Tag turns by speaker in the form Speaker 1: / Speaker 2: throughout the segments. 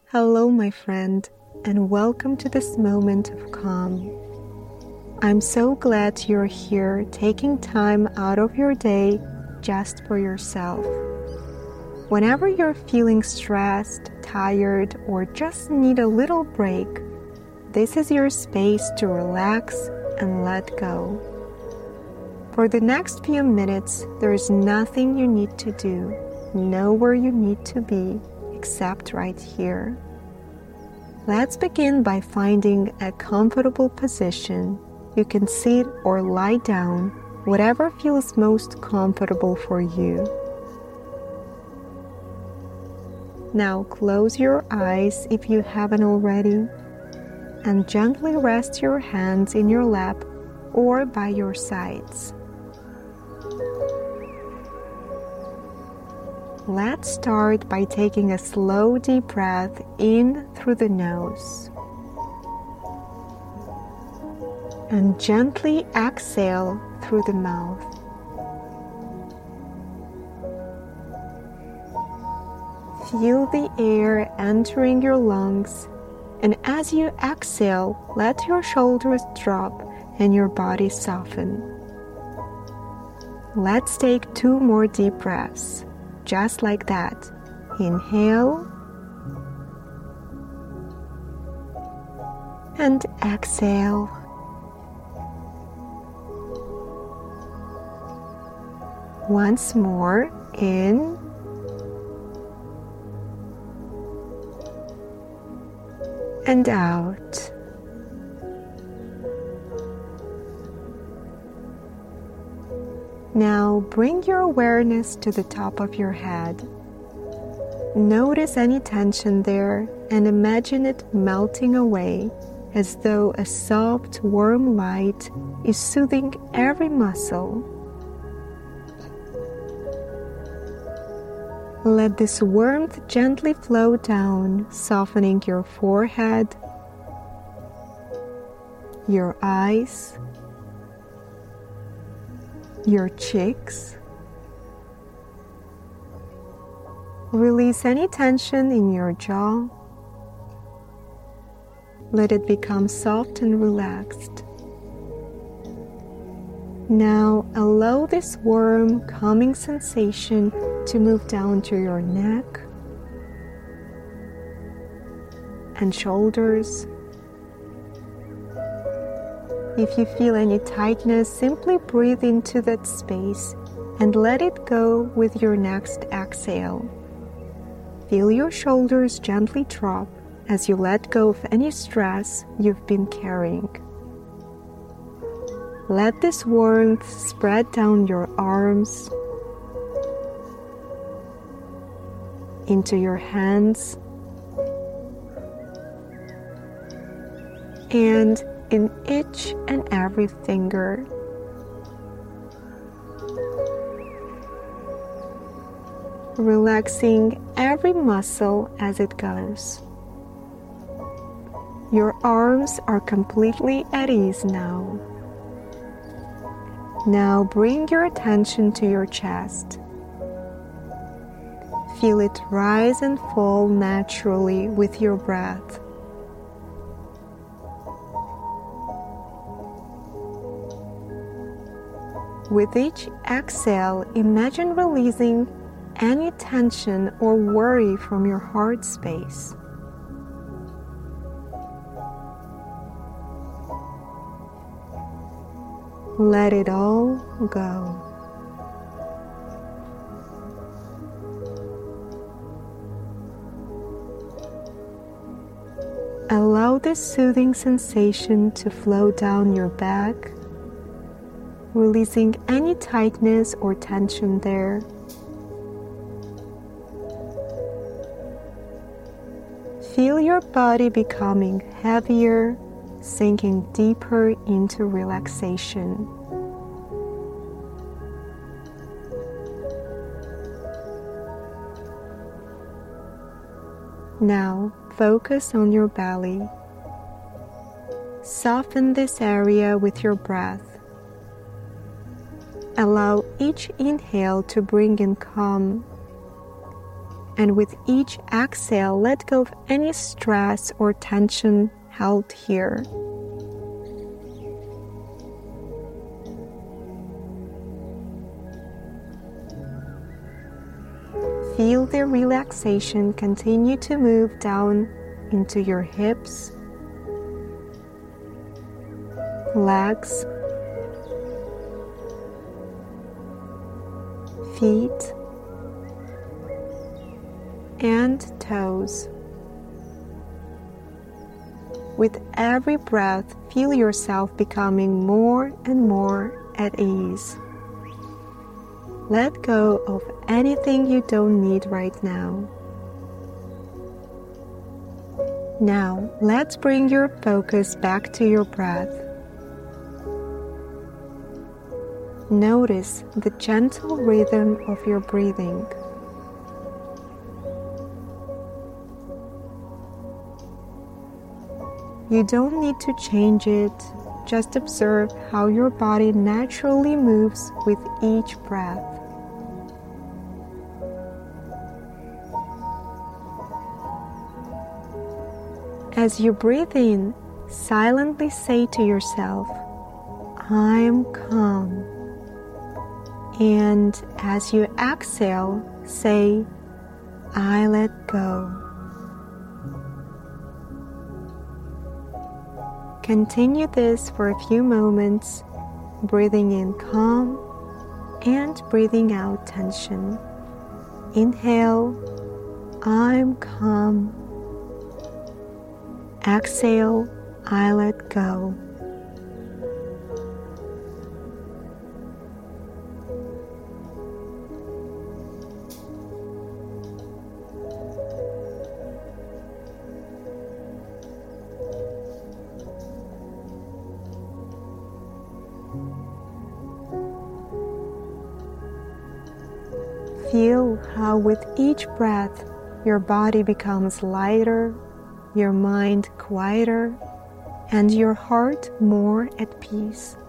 Speaker 1: Hello, my friend, and welcome to this moment of calm. I'm so glad you're here taking time out of your day just for yourself. Whenever you're feeling stressed, tired, or just need a little break, this is your space to relax and let go. For the next few minutes, there is nothing you need to do, nowhere you need to be, except right here. Let's begin by finding a comfortable position. You can sit or lie down, whatever feels most comfortable for you. Now close your eyes if you haven't already, and gently rest your hands in your lap or by your sides. Let's start by taking a slow deep breath in through the nose. And gently exhale through the mouth. Feel the air entering your lungs, and as you exhale, let your shoulders drop and your body soften. Let's take 2 more deep breaths, just like that. Inhale and exhale. Once more, in and out. Now bring your awareness to the top of your head. Notice any tension there and imagine it melting away as though a soft, warm light is soothing every muscle. Let this warmth gently flow down, softening your forehead, your eyes, your cheeks. Release any tension in your jaw. Let it become soft and relaxed. Now allow this warm, calming sensation to move down to your neck and shoulders. If you feel any tightness, simply breathe into that space and let it go with your next exhale. Feel your shoulders gently drop as you let go of any stress you've been carrying. Let this warmth spread down your arms, into your hands, and in each and every finger. Relaxing every muscle as it goes. Your arms are completely at ease now. Now bring your attention to your chest. Feel it rise and fall naturally with your breath. With each exhale, imagine releasing any tension or worry from your heart space. Let it all go. Allow this soothing sensation to flow down your back, releasing any tightness or tension there. Feel your body becoming heavier, sinking deeper into relaxation. Now focus on your belly. Soften this area with your breath. Allow each inhale to bring in calm, And with each exhale, let go of any stress or tension held here. Feel the relaxation continue to move down into your hips, legs, feet, and toes. With every breath, feel yourself becoming more and more at ease. Let go of anything you don't need right now. Now, let's bring your focus back to your breath. Notice the gentle rhythm of your breathing. You don't need to change it, just observe how your body naturally moves with each breath. As you breathe in, silently say to yourself, "I'm calm." And as you exhale, say, "I let go." Continue this for a few moments, breathing in calm and breathing out tension. Inhale, "I'm calm." Exhale, "I let go." Feel how with each breath your body becomes lighter, your mind quieter, and your heart more at peace.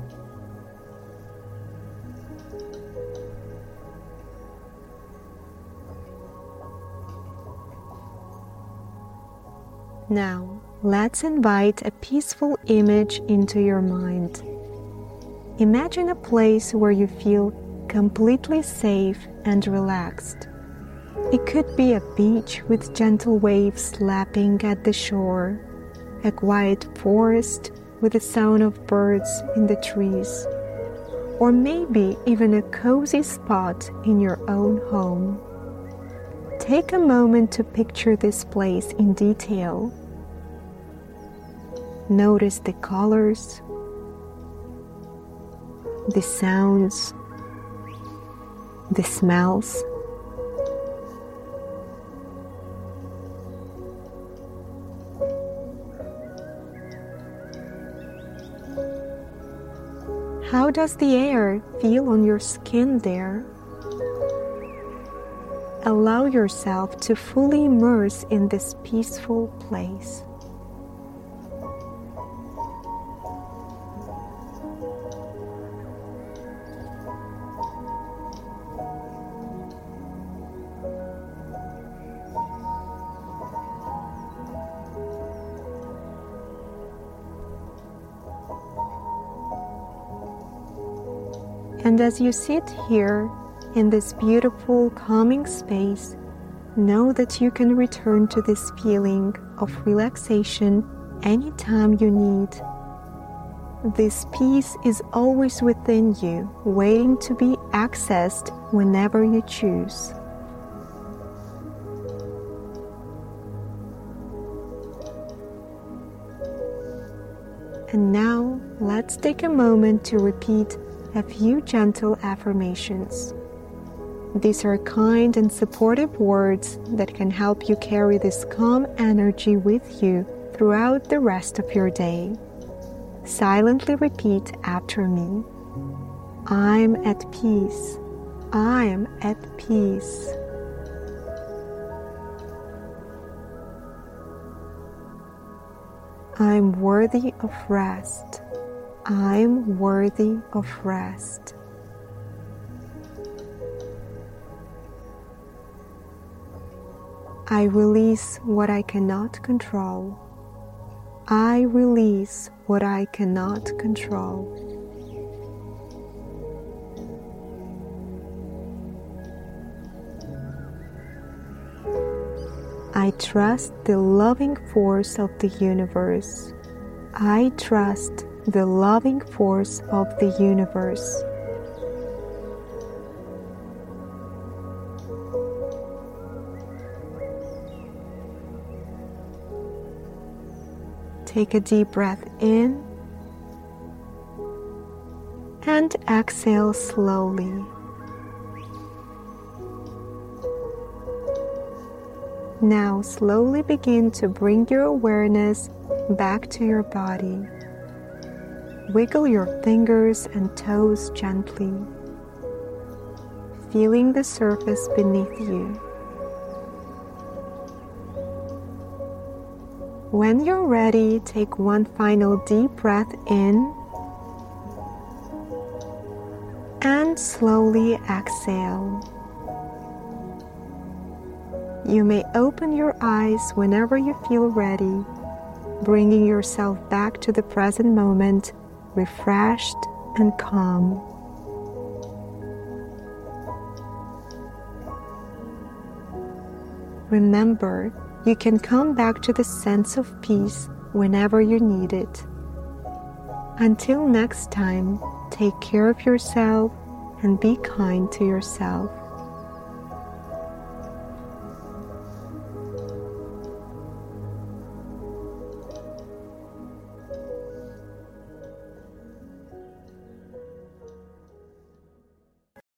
Speaker 1: Now, let's invite a peaceful image into your mind. Imagine a place where you feel completely safe and relaxed. It could be a beach with gentle waves lapping at the shore, a quiet forest with the sound of birds in the trees, or maybe even a cozy spot in your own home. Take a moment to picture this place in detail. Notice the colors, the sounds, the smells. How does the air feel on your skin there? Allow yourself to fully immerse in this peaceful place. And as you sit here in this beautiful, calming space, know that you can return to this feeling of relaxation anytime you need. This peace is always within you, waiting to be accessed whenever you choose. And now, let's take a moment to repeat a few gentle affirmations. These are kind and supportive words that can help you carry this calm energy with you throughout the rest of your day. Silently repeat after me. I'm at peace. I'm at peace. I'm worthy of rest. I'm worthy of rest. I release what I cannot control. I release what I cannot control. I trust the loving force of the universe. I trust the loving force of the universe. Take a deep breath in and exhale slowly. Now slowly begin to bring your awareness back to your body. Wiggle your fingers and toes gently, feeling the surface beneath you. When you're ready, take one final deep breath in and slowly exhale. You may open your eyes whenever you feel ready, bringing yourself back to the present moment, refreshed and calm. Remember, you can come back to the sense of peace whenever you need it. Until next time, take care of yourself and be kind to yourself.